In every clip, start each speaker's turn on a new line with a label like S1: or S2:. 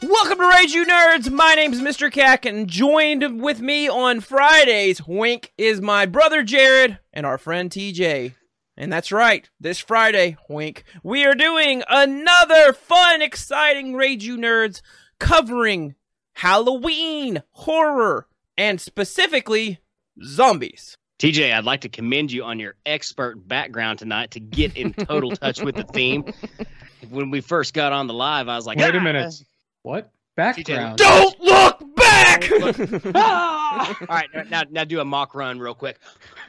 S1: Welcome to Rage You Nerds. My name's Mr. Cack, and joined with me on Fridays, wink, is my brother Jared and our friend TJ. And that's right, this Friday, wink, we are doing another fun, exciting Rage You Nerds covering Halloween, horror, and specifically zombies.
S2: TJ, I'd like to commend you on your expert background tonight to get in total touch with the theme. When we first got on the live, I was like,
S3: wait a minute. What? Background?
S1: Don't look back!
S2: All right, now do a mock run real quick.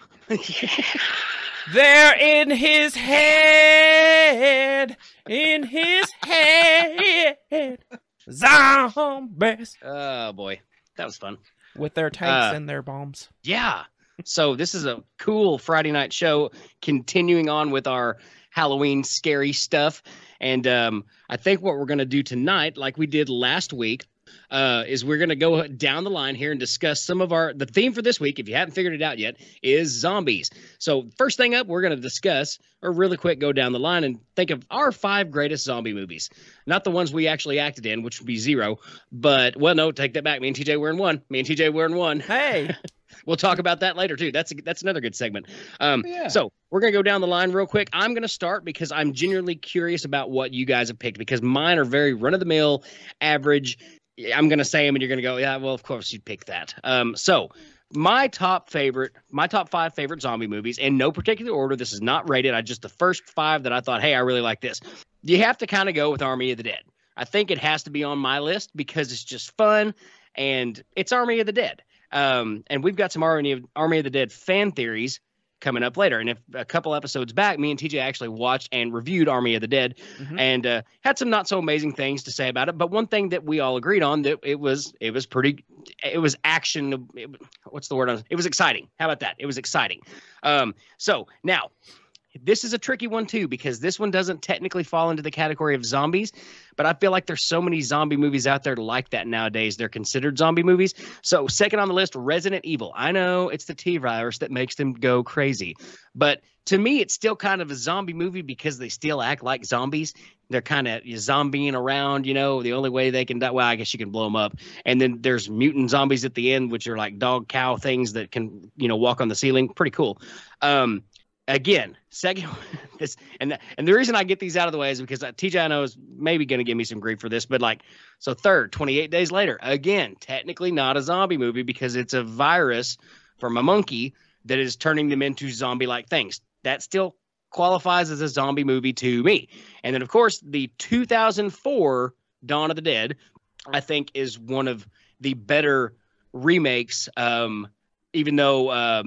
S1: They're in his head, zombies.
S2: Oh, boy. That was fun.
S1: With their tanks and their bombs.
S2: Yeah. So this is a cool Friday night show, continuing on with our Halloween scary stuff. And I think what we're going to do tonight, like we did last week, is we're going to go down the line here and discuss some of the theme for this week, if you haven't figured it out yet, is zombies. So first thing up, we're going to discuss, or really quick go down the line and think of our 5 greatest zombie movies. Not the ones we actually acted in, which would be 0. But, well, no, take that back. Me and TJ were in 1.
S1: Hey.
S2: We'll talk about that later, too. That's another good segment. So we're going to go down the line real quick. I'm going to start because I'm genuinely curious about what you guys have picked, because mine are very run-of-the-mill, average. I'm going to say them, and you're going to go, yeah, well, of course you'd pick that. So my top 5 favorite zombie movies, in no particular order. This is not rated. Just the first 5 that I thought, hey, I really like this. You have to kind of go with Army of the Dead. I think it has to be on my list because it's just fun, and it's Army of the Dead. And we've got some Army of the Dead fan theories coming up later. And if a couple episodes back, me and TJ actually watched and reviewed Army of the Dead, and had some not so amazing things to say about it. But one thing that we all agreed on, that it was action. What's the word? It was exciting. How about that? It was exciting. So now, this is a tricky one too, because this one doesn't technically fall into the category of zombies, but I feel like there's so many zombie movies out there like that nowadays. They're considered zombie movies. So second on the list, Resident Evil. I know it's the T-virus that makes them go crazy, but to me, it's still kind of a zombie movie because they still act like zombies. They're kind of zombieing around, the only way they can die. Well, I guess you can blow them up. And then there's mutant zombies at the end, which are like dog, cow things that can, walk on the ceiling. Pretty cool. Again, second, and the reason I get these out of the way is because TJ I know is maybe going to give me some grief for this, but so third, 28 Days Later, again, technically not a zombie movie because it's a virus from a monkey that is turning them into zombie-like things. That still qualifies as a zombie movie to me. And then, of course, the 2004 Dawn of the Dead, I think, is one of the better remakes, even though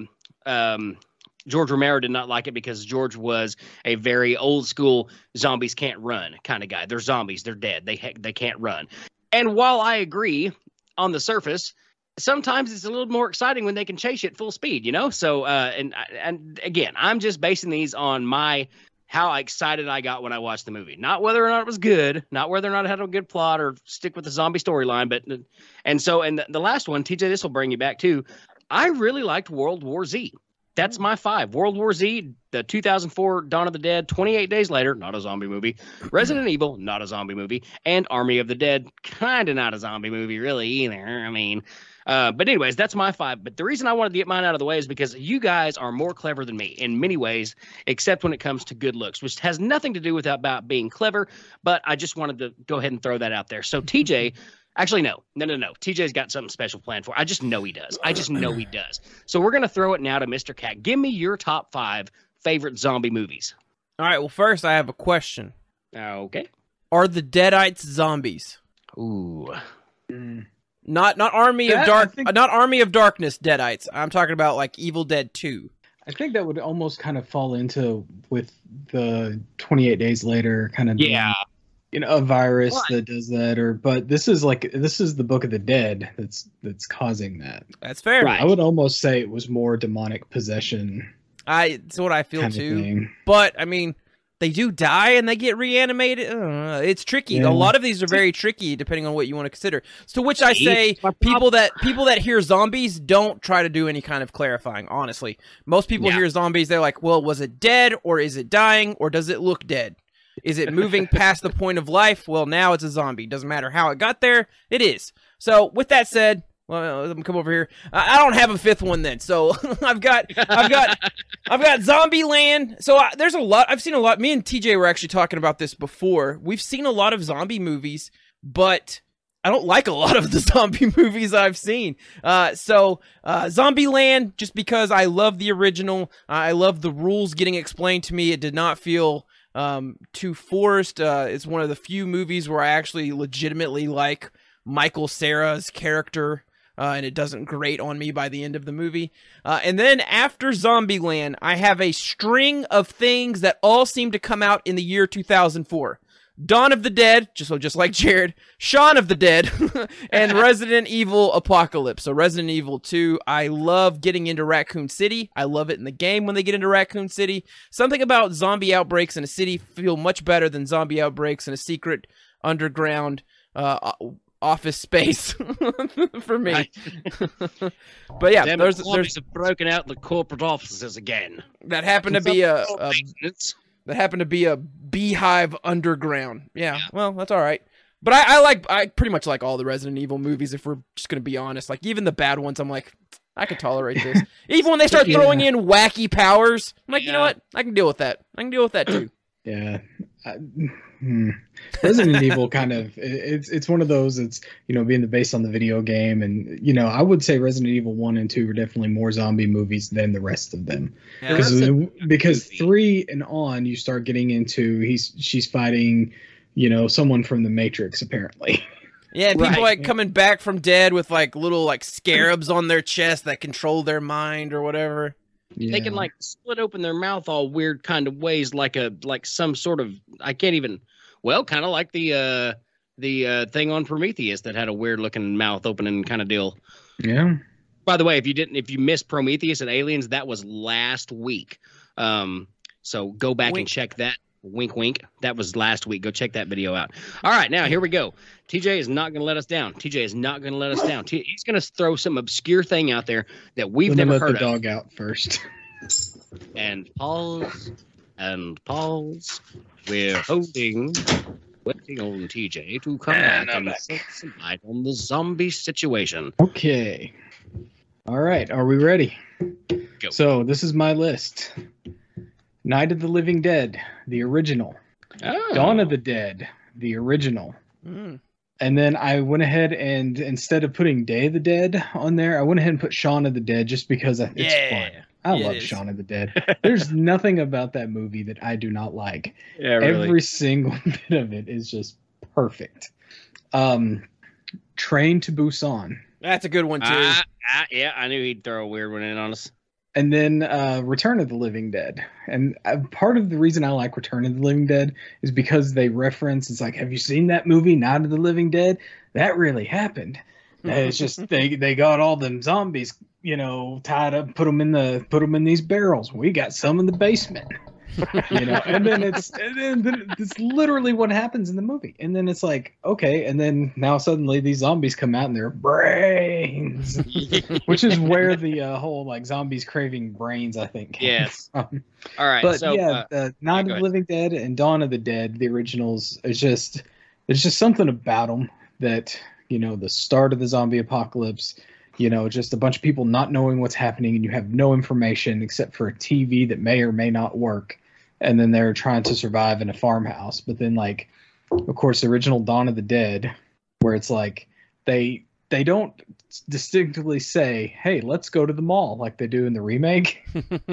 S2: George Romero did not like it because George was a very old school zombies can't run kind of guy. They're zombies. They're dead. They can't run. And while I agree on the surface, sometimes it's a little more exciting when they can chase you at full speed, So, and again, I'm just basing these on how excited I got when I watched the movie. Not whether or not it was good, not whether or not it had a good plot or stick with the zombie storyline, but, and the last one, TJ, this will bring you back too. I really liked World War Z. That's my 5. World War Z, the 2004 Dawn of the Dead, 28 Days Later, not a zombie movie. Resident Evil, not a zombie movie. And Army of the Dead, kind of not a zombie movie really either. I mean, but anyways, that's my 5. But the reason I wanted to get mine out of the way is because you guys are more clever than me in many ways, except when it comes to good looks, which has nothing to do with about being clever. But I just wanted to go ahead and throw that out there. So TJ... Actually, no. TJ's got something special planned for. I just know he does. So we're going to throw it now to Mr. Cat. Give me your top 5 favorite zombie movies.
S1: All right, well, first I have a question.
S2: Okay.
S1: Are the Deadites zombies?
S2: Ooh.
S1: Not Army of Darkness Deadites. I'm talking about like Evil Dead 2.
S3: I think that would almost kind of fall into with the 28 Days Later kind of a virus that does that, but this is the Book of the Dead that's causing that.
S1: That's fair.
S3: Right. I would almost say it was more demonic possession.
S1: It's what I feel too. But I mean, they do die and they get reanimated. It's tricky. Yeah. A lot of these are very tricky depending on what you want to consider. To which I say, people that hear zombies don't try to do any kind of clarifying. Honestly, most people hear zombies, they're like, well, was it dead or is it dying or does it look dead? Is it moving past the point of life? Well, now it's a zombie. Doesn't matter how it got there. It is. So with that said, well, let me come over here. I don't have a fifth one then. So I've got Zombieland. So there's a lot. I've seen a lot. Me and TJ were actually talking about this before. We've seen a lot of zombie movies, but I don't like a lot of the zombie movies I've seen. So Zombieland, just because I love the original. I love the rules getting explained to me. It did not feel too forced. It's one of the few movies where I actually legitimately like Michael Cera's character. And it doesn't grate on me by the end of the movie. And then after Zombieland, I have a string of things that all seem to come out in the year 2004. Dawn of the Dead, just like Jared, Shaun of the Dead, and Resident Evil Apocalypse. So Resident Evil 2, I love getting into Raccoon City. I love it in the game when they get into Raccoon City. Something about zombie outbreaks in a city feel much better than zombie outbreaks in a secret underground office space for me. But yeah, there's
S2: have broken out the corporate offices again.
S1: That happened to be a beehive underground. Yeah, well, that's all right. But I pretty much like all the Resident Evil movies. If we're just gonna be honest, like even the bad ones, I'm like, I can tolerate this. Even when they start throwing in wacky powers, I'm like, you know what? I can deal with that. I can deal with that too.
S3: Yeah. Resident Evil kind of it's one of those. It's being based on the video game, and I would say Resident Evil 1 and 2 are definitely more zombie movies than the rest of them. Because 3 and on you start getting into she's fighting someone from the Matrix apparently.
S1: Yeah, and people coming back from dead with little scarabs on their chest that control their mind or whatever.
S2: Yeah. They can split open their mouth all weird kind of ways, like some sort of kind of like the thing on Prometheus that had a weird looking mouth opening kind of deal.
S3: Yeah.
S2: By the way, if you missed Prometheus and Aliens, that was last week. So go back and check that. Wink, wink. That was last week. Go check that video out. All right, now here we go. TJ is not going to let us down. He's going to throw some obscure thing out there that we've never heard of.
S3: Let the dog out first.
S2: And pause. We're waiting on TJ to come back and shed some light on the zombie situation.
S3: Okay. All right. Are we ready?
S2: Go.
S3: So this is my list. Night of the Living Dead, the original.
S2: Oh.
S3: Dawn of the Dead, the original.
S1: Mm.
S3: And then I went ahead and instead of putting Day of the Dead on there, I went ahead and put Shaun of the Dead just because it's fun. I love Shaun of the Dead. There's nothing about that movie that I do not like.
S2: Yeah, really.
S3: Every single bit of it is just perfect. Train to Busan.
S1: That's a good one too.
S2: Yeah, I knew he'd throw a weird one in on us.
S3: And then Return of the Living Dead. And part of the reason I like Return of the Living Dead is because they reference, it's like, have you seen that movie, Night of the Living Dead? That really happened. It's just they got all them zombies, tied up, put them in these barrels. We got some in the basement. And then it's literally what happens in the movie. And then it's like, okay, and then now suddenly these zombies come out and they're brains, which is where the whole zombies craving brains, I think, came from.
S2: All right,
S3: but Night of the Living Dead and Dawn of the Dead, the originals, there's just something about them that the start of the zombie apocalypse. Just a bunch of people not knowing what's happening, and you have no information except for a TV that may or may not work. And then they're trying to survive in a farmhouse. But then, of course, the original Dawn of the Dead, where it's they don't distinctly say, hey, let's go to the mall like they do in the remake.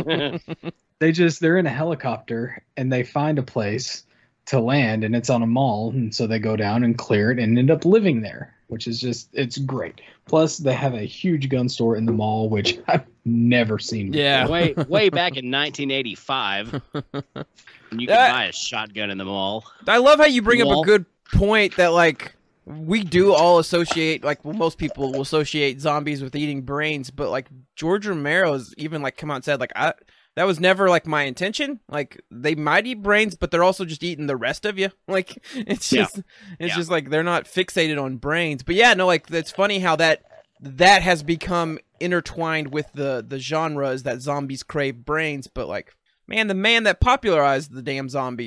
S3: They're in a helicopter and they find a place to land, and it's on a mall. And so they go down and clear it and end up living there, which is it's great. Plus, they have a huge gun store in the mall, which I've never seen before.
S2: Yeah, way back in 1985. You could buy a shotgun in the mall.
S1: I love how you bring up a good point that, we do all associate, most people will associate zombies with eating brains, but, George Romero's even, come out and said, that was never my intention. They might eat brains, but they're also just eating the rest of you. It's just they're not fixated on brains. But yeah, no, it's funny how that has become intertwined with the genres that zombies crave brains. But the man that popularized the damn zombies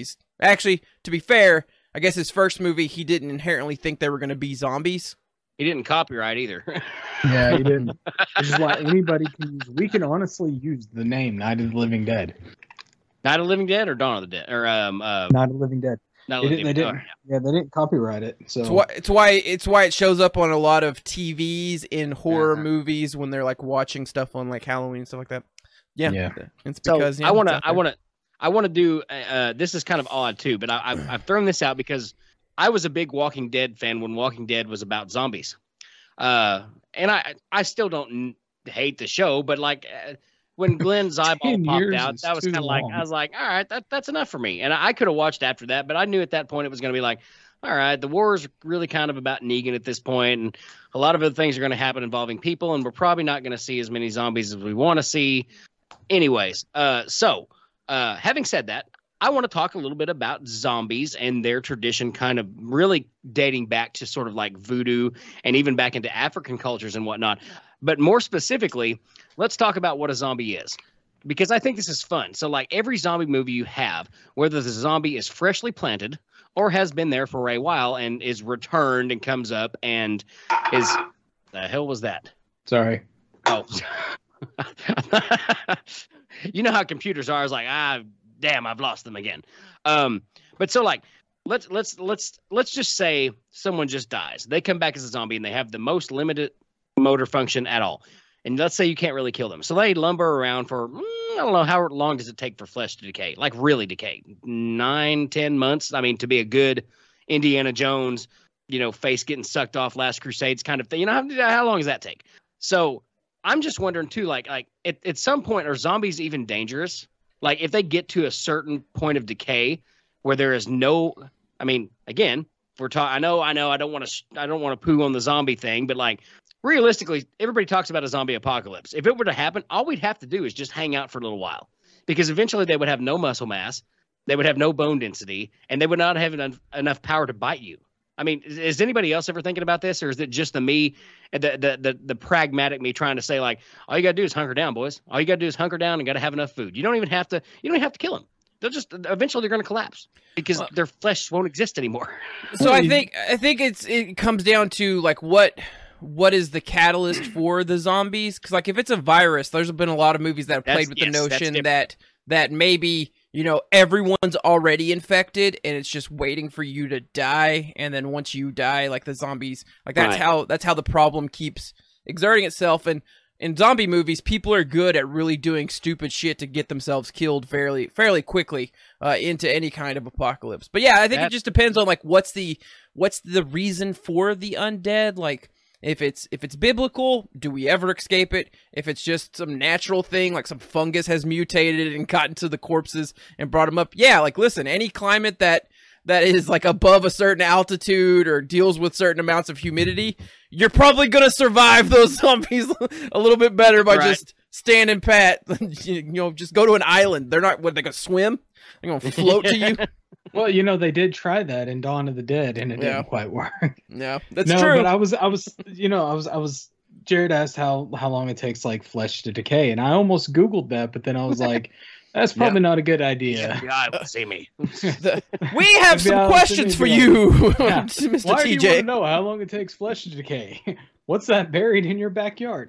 S1: Actually, to be fair, I guess his first movie, he didn't inherently think they were going to be zombies.
S2: He didn't copyright either.
S3: Yeah, he didn't. Which is why anybody can use. We can honestly use the name Night of the Living Dead.
S2: Night of the Living Dead or Dawn of the Dead or
S3: Night of the Living Dead.
S2: They
S3: didn't. Yeah, they didn't copyright it. So
S1: it's why it shows up on a lot of TVs in horror movies when they're like watching stuff on like Halloween and stuff like that. Yeah. It's because
S2: I want to do. This is kind of odd too, but I've thrown this out because I was a big Walking Dead fan when Walking Dead was about zombies, and I still don't hate the show, but like when Glenn's eyeball popped out, that was kind of like, I was like, all right, that's enough for me. And I could have watched after that, but I knew at that point it was going to be like, all right, the war is really kind of about Negan at this point, and a lot of other things are going to happen involving people, and we're probably not going to see as many zombies as we want to see. Anyways, so having said that, I want to talk a little bit about zombies and their tradition, kind of really dating back to sort of like voodoo and even back into African cultures and whatnot. But more specifically, let's talk about what a zombie is, because I think this is fun. So like every zombie movie you have, whether the zombie is freshly planted or has been there for a while and is returned and comes up and is – the hell was that?
S3: Sorry.
S2: Oh. You know how computers are. I was like, damn, I've lost them again. But so like, let's just say someone just dies. They come back as a zombie and they have the most limited motor function at all. And let's say you can't really kill them. So they lumber around for, I don't know, how long does it take for flesh to decay? Like really decay? 9-10 months? I mean, to be a good Indiana Jones, face getting sucked off Last Crusades kind of thing. How long does that take? So I'm just wondering too, like at some point, are zombies even dangerous? Like if they get to a certain point of decay where there is no, I mean, again, we're talking, I know, I don't want to poo on the zombie thing, but like realistically, everybody talks about a zombie apocalypse. If it were to happen, all we'd have to do is just hang out for a little while, because eventually they would have no muscle mass, they would have no bone density, and they would not have enough power to bite you. I mean, is anybody else ever thinking about this, or is it just the pragmatic me trying to say like, all you gotta do is hunker down, boys. All you gotta do is hunker down and gotta have enough food. You don't even have to kill them. They'll just eventually they're gonna collapse because their flesh won't exist anymore.
S1: So I think it comes down to like what is the catalyst for the zombies? Because like if it's a virus, there's been a lot of movies that have played with the notion that maybe everyone's already infected and it's just waiting for you to die, and then once you die, like the zombies, like that's how the problem keeps exerting itself. And in zombie movies, people are good at really doing stupid shit to get themselves killed fairly quickly into any kind of apocalypse. But yeah, I think it just depends on like what's the reason for the undead. Like if it's biblical, do we ever escape it? If it's just some natural thing, like some fungus has mutated and gotten to the corpses and brought them up, yeah, like listen, any climate that is like above a certain altitude or deals with certain amounts of humidity, you're probably going to survive those zombies a little bit better by just standing pat. Just go to an island. They're not, they're going to swim? They're going to float to you?
S3: Well, they did try that in Dawn of the Dead, and it didn't quite work.
S1: Yeah, that's true.
S3: But I was. Jared asked how long it takes like flesh to decay, and I almost Googled that, but then I was like, that's probably not a good idea.
S2: The FBI will see me.
S1: We have some questions for you, Mr.
S3: Why
S1: TJ.
S3: do you want to know how long it takes flesh to decay? What's that buried in your backyard?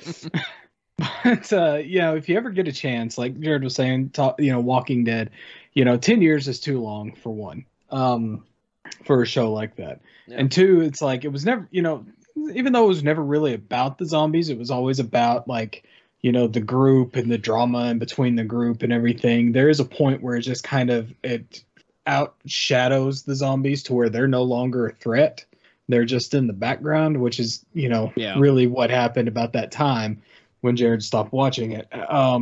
S3: But if you ever get a chance, like Jared was saying, Walking Dead, 10 years is too long for one, for a show like that. Yeah. And two, it's like, it was never, even though it was never really about the zombies, it was always about like, the group and the drama in between the group and everything. There is a point where it just kind of, it outshadows the zombies to where they're no longer a threat. They're just in the background, which is, really what happened about that time when Jared stopped watching it.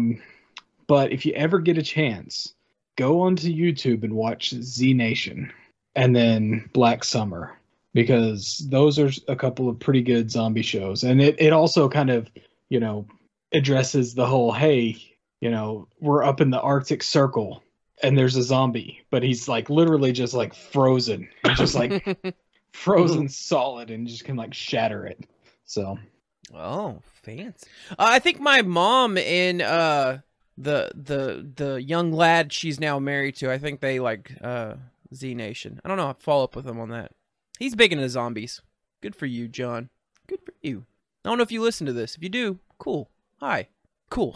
S3: But if you ever get a chance, go onto YouTube and watch Z Nation and then Black Summer, because those are a couple of pretty good zombie shows. And it also kind of, addresses the whole, hey, we're up in the Arctic Circle and there's a zombie, but he's like literally just like frozen. He's just like frozen solid and just can like shatter it. So.
S1: Oh, fancy. I think my mom in the young lad she's now married to. I think they like Z Nation. I don't know. I'll follow up with him on that. He's big into zombies. Good for you, John. Good for you. I don't know if you listen to this. If you do, cool. Hi. Cool.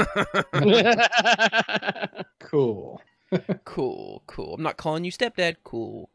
S3: Cool.
S1: Cool. I'm not calling you stepdad. Cool.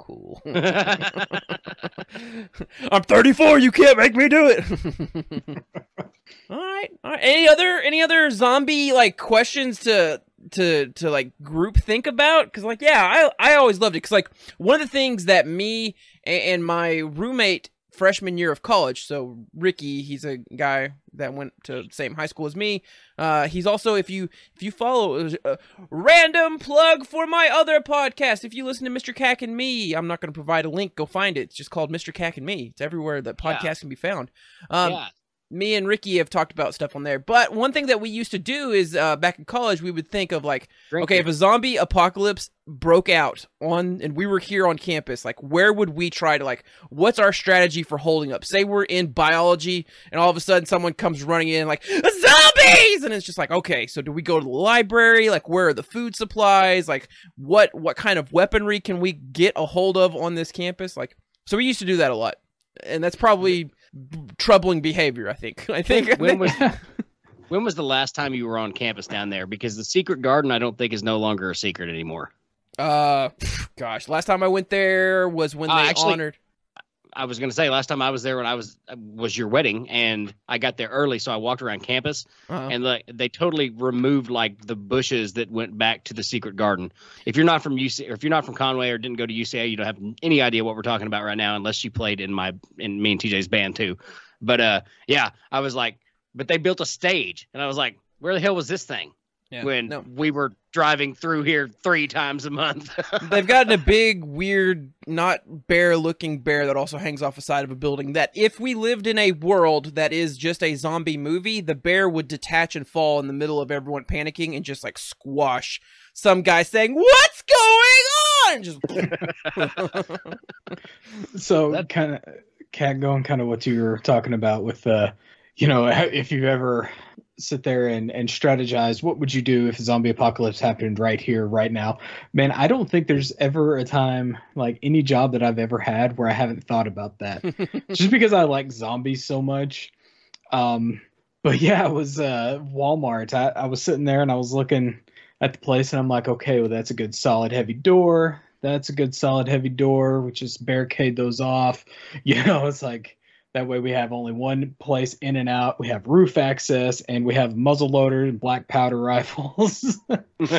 S1: I'm 34. You can't make me do it. All right. Any other zombie like questions to like group think about? Because like, yeah, I always loved it. Because like one of the things that me and my roommate freshman year of college, so Ricky, he's a guy that went to the same high school as me. He's also, if you follow, random plug for my other podcast. If you listen to Mr. Cack and Me, I'm not going to provide a link. Go find it. It's just called Mr. Cack and Me. It's everywhere that podcasts can be found. Me and Ricky have talked about stuff on there. But one thing that we used to do is back in college, we would think of like, if a zombie apocalypse broke out and we were here on campus, like where would we try to like, what's our strategy for holding up? Say we're in biology and all of a sudden someone comes running in like, zombies! And it's just like, okay, so do we go to the library? Like where are the food supplies? Like what kind of weaponry can we get a hold of on this campus? Like, so we used to do that a lot. And that's probably troubling behavior, I think.
S2: When was the last time you were on campus down there? Because the secret garden, I don't think, is no longer a secret anymore.
S1: Gosh, last time I went there was when they honored.
S2: I was going to say last time I was there when I was your wedding, and I got there early, so I walked around campus, and they totally removed like the bushes that went back to the secret garden. If you're not from UC, or if you're not from Conway or didn't go to UCA, you don't have any idea what we're talking about right now, unless you played in me and TJ's band too. But yeah, I was like, but they built a stage, and I was like, where the hell was this thing? Yeah, we were driving through here 3 times a month.
S1: They've gotten a big, weird, not bear-looking bear that also hangs off the side of a building that if we lived in a world that is just a zombie movie, the bear would detach and fall in the middle of everyone panicking and just like squash some guy saying, "What's going on?" Just
S3: so kind of Cat going kind of what you were talking about with if you've ever sit there and strategize, what would you do if a zombie apocalypse happened right here, right now? Man, I don't think there's ever a time, like any job that I've ever had, where I haven't thought about that. Just because I like zombies so much. But yeah, it was Walmart. I was sitting there and I was looking at the place and I'm like, okay, well, that's a good solid heavy door. That's a good solid heavy door. We just barricade those off. It's like, that way we have only one place in and out. We have roof access and we have muzzle loaders and black powder rifles. Because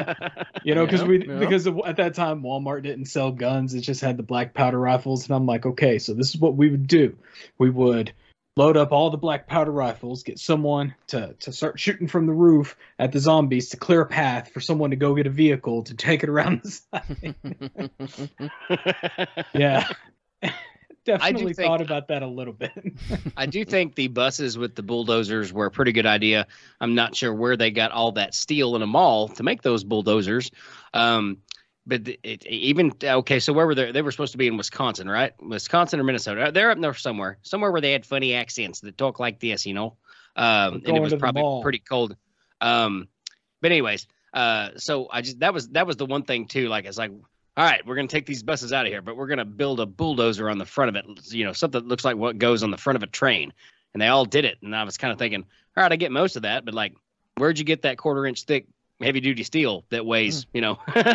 S3: at that time Walmart didn't sell guns. It just had the black powder rifles. And I'm like, okay, so this is what we would do. We would load up all the black powder rifles, get someone to start shooting from the roof at the zombies to clear a path for someone to go get a vehicle to take it around the side. Yeah. Definitely thought about that a little bit.
S2: I do think the buses with the bulldozers were a pretty good idea. I'm not sure where they got all that steel in a mall to make those bulldozers. But so where were they? They were supposed to be in Wisconsin, right? Wisconsin or Minnesota? They're up there somewhere where they had funny accents that talk like this, and it was probably pretty cold. But anyways, so that was the one thing too. Like it's like, all right, we're going to take these buses out of here, but we're going to build a bulldozer on the front of it, something that looks like what goes on the front of a train. And they all did it. And I was kind of thinking, all right, I get most of that, but like, where'd you get that 1/4-inch thick heavy-duty steel that weighs,
S3: Well,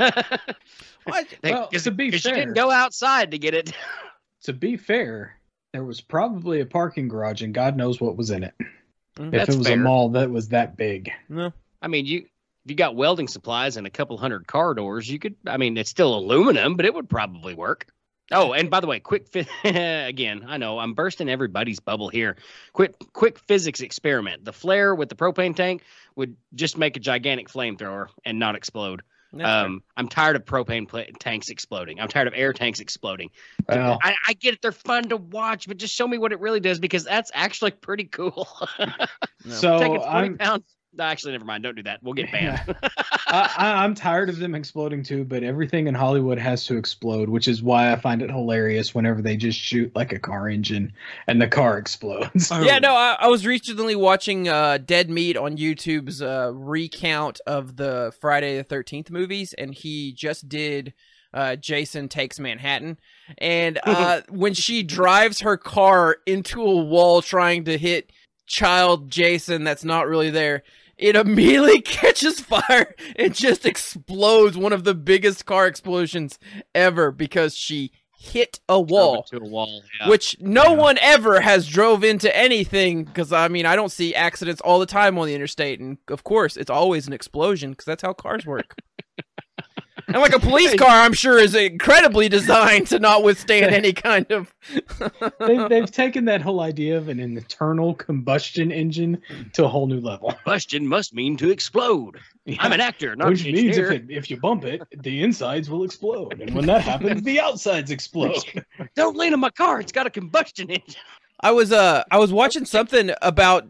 S3: to be fair,
S2: you didn't go outside to get it.
S3: To be fair, there was probably a parking garage, and God knows what was in it. If it was a mall that was that big.
S1: No,
S2: I mean, if you got welding supplies and a couple hundred car doors, you could, it's still aluminum, but it would probably work. Oh, and by the way, again, I know I'm bursting everybody's bubble here. Quick physics experiment. The flare with the propane tank would just make a gigantic flamethrower and not explode. I'm tired of propane tanks exploding. I'm tired of air tanks exploding. Well, I get it. They're fun to watch, but just show me what it really does, because that's actually pretty cool.
S3: So
S2: taking 20 pounds Actually, never mind. Don't do that. We'll get banned.
S3: I'm tired of them exploding too, but everything in Hollywood has to explode, which is why I find it hilarious whenever they just shoot like a car engine and the car explodes.
S1: Yeah, no, I was recently watching Dead Meat on YouTube's recount of the Friday the 13th movies, and he just did Jason Takes Manhattan. And when she drives her car into a wall trying to hit child Jason that's not really there, it immediately catches fire and just explodes, one of the biggest car explosions ever, because she hit a wall,
S2: yeah.
S1: Which no one ever has drove into anything, because I mean, I don't see accidents all the time on the interstate, and of course it's always an explosion because that's how cars work. And like a police car, I'm sure, is incredibly designed to not withstand any kind of...
S3: They've taken that whole idea of an internal combustion engine to a whole new level.
S2: Combustion must mean to explode. Yeah. I'm an actor, not
S3: Which
S2: an
S3: means
S2: engineer.
S3: if you bump it, the insides will explode. And when that happens, the outsides explode.
S2: Don't lean on my car. It's got a combustion engine.
S1: I was watching something about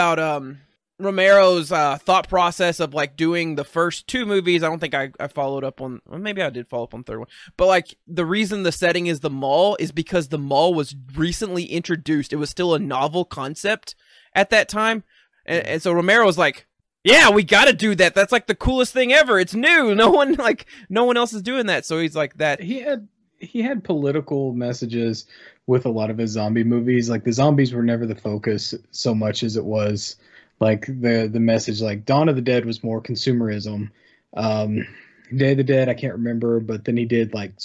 S1: Romero's thought process of like doing the first two movies. I don't think I followed up on, well, maybe I did follow up on the third one, but like the reason the setting is the mall is because the mall was recently introduced. It was still a novel concept at that time, and so Romero was like, yeah, we got to do that. That's like the coolest thing ever. It's new. No one else is doing that. So he's like that.
S3: He had political messages with a lot of his zombie movies. Like the zombies were never the focus so much as it was like the message. Like Dawn of the Dead was more consumerism. Day of the Dead, I can't remember, but then he did like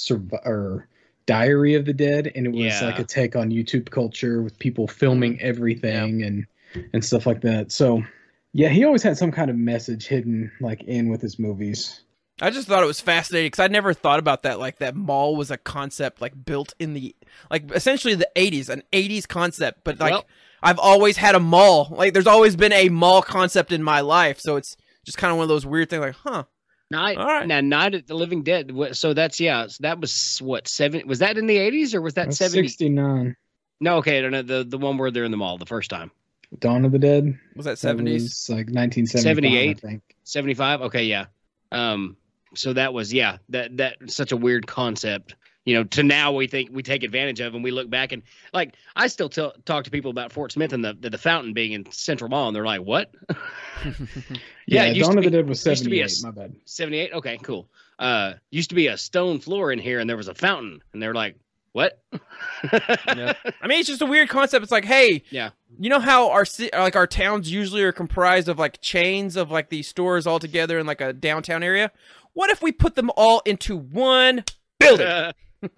S3: Diary of the Dead, and it was like a take on YouTube culture with people filming everything and stuff like that. So yeah, he always had some kind of message hidden like in with his movies.
S1: I just thought it was fascinating because I'd never thought about that. Like that mall was a concept like built in the, like essentially the 80s, an 80s concept, but like I've always had a mall. Like there's always been a mall concept in my life. So it's just kind of one of those weird things like, huh.
S2: Night of the Living Dead. So that's, so that was what, was that in the 80s or was that 70?
S3: 69.
S2: No, okay. No, the one where they're in the mall the first time.
S3: Dawn of the Dead.
S1: Was that 70s?
S3: Was like 1975,
S2: 78,
S3: I think.
S2: 75. Okay. Yeah. So that was, that such a weird concept, to now we think we take advantage of, and we look back and like, I still talk to people about Fort Smith and the fountain being in Central Mall. And they're like, what?
S3: Dawn of the Dead was 78. My bad.
S2: 78. Okay, cool. Used to be a stone floor in here and there was a fountain, and they're like, what?
S1: I mean, it's just a weird concept. It's like, hey, you know how our towns usually are comprised of like chains of like these stores all together in like a downtown area? What if we put them all into one building?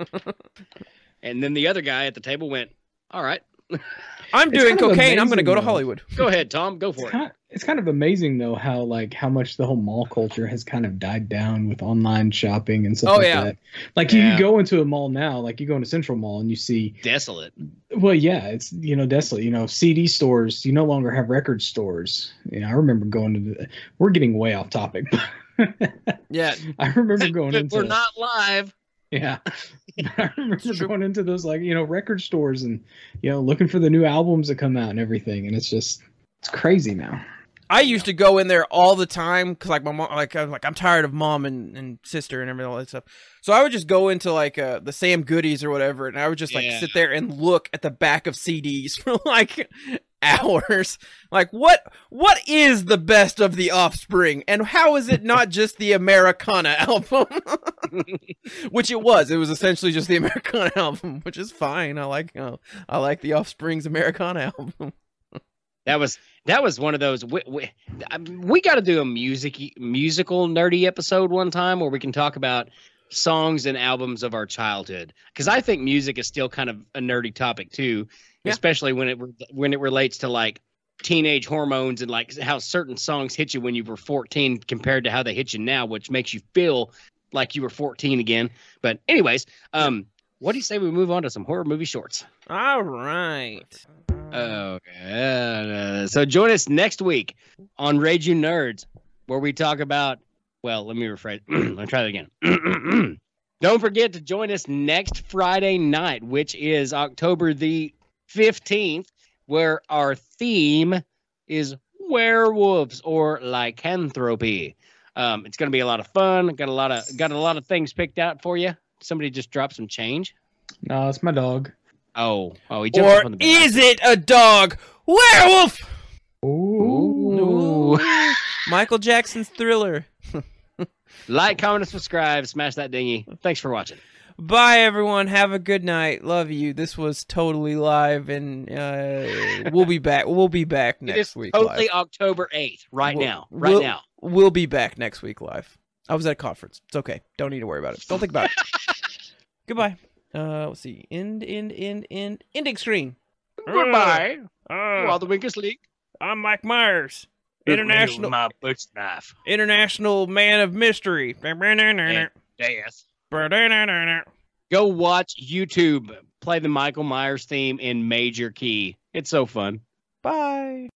S2: And then the other guy at the table went, all right.
S1: I'm doing cocaine. I'm going to go to Hollywood.
S2: Go ahead, Tom. Go for it.
S3: It's kind of amazing, though, how much the whole mall culture has kind of died down with online shopping and stuff that. Like, you go into a mall now, like you go into Central Mall and you see...
S2: Desolate.
S3: Well, yeah, it's, desolate. CD stores, you no longer have record stores. I remember going to we're getting way off topic.
S1: Yeah.
S3: I remember going into...
S2: We're not live.
S3: Yeah. I remember going into those, like, record stores and, looking for the new albums that come out and everything. And it's crazy now.
S1: I used to go in there all the time because, like, my mom, I'm tired of mom and sister and everything, all that stuff. So I would just go into like the Sam Goodies or whatever, and I would just like sit there and look at the back of CDs for like hours. Like, what is the best of the Offspring, and how is it not just the Americana album? Which it was. It was essentially just the Americana album, which is fine. I like the Offspring's Americana album.
S2: That was one of those. We got to do a musical nerdy episode one time where we can talk about songs and albums of our childhood, because I think music is still kind of a nerdy topic too, especially when it relates to like teenage hormones and like how certain songs hit you when you were 14 compared to how they hit you now, which makes you feel like you were 14 again. But anyways, what do you say we move on to some horror movie shorts?
S1: All right.
S2: Okay. So join us next week on Rage You Nerds, where we talk about, well, let me rephrase. Let me try that again. Don't forget to join us next Friday night, which is October the 15th, where our theme is werewolves or lycanthropy. It's going to be a lot of fun. Got a lot of things picked out for you. Somebody just dropped some change.
S3: No, it's my dog.
S2: Oh, he jumped up on the bed.
S1: Is it a dog werewolf?
S3: Ooh.
S1: Michael Jackson's Thriller.
S2: Like, comment, and subscribe. Smash that dingy. Thanks for watching.
S1: Bye, everyone. Have a good night. Love you. This was totally live, and we'll be back. We'll be back next week.
S2: Totally
S1: live.
S2: October 8th. Right now.
S1: We'll be back next week live. I was at a conference. It's okay. Don't need to worry about it. Don't think about it. Goodbye. Let's see. Ending screen.
S2: Goodbye. You are the Winkus League.
S1: I'm Mike Myers. International
S2: my butch knife.
S1: International Man of Mystery.
S2: Yes. Go watch YouTube. Play the Michael Myers theme in major key. It's so fun.
S1: Bye.